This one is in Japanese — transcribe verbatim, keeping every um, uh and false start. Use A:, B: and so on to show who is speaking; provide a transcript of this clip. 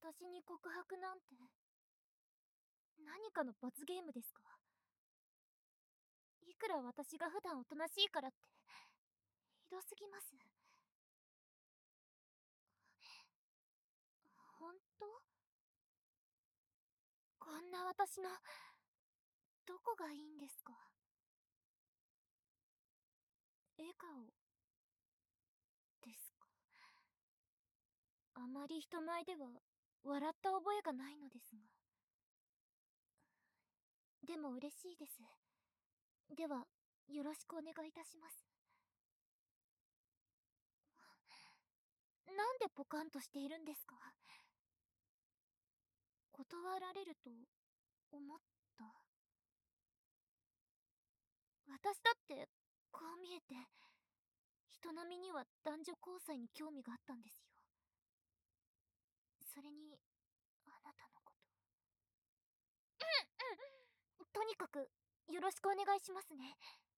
A: 私に告白なんて何かの罰ゲームですか？いくら私が普段おとなしいからってひどすぎます。本当？こんな私のどこがいいんですか？笑顔ですか？あまり人前では笑った覚えがないのですが。でも嬉しいです。ではよろしくお願いいたします。なんでポカンとしているんですか？断られると思った？私だってこう見えて人並みには男女交際に興味があったんですよ。それにあなたのこと。うんうん、とにかくよろしくお願いしますね。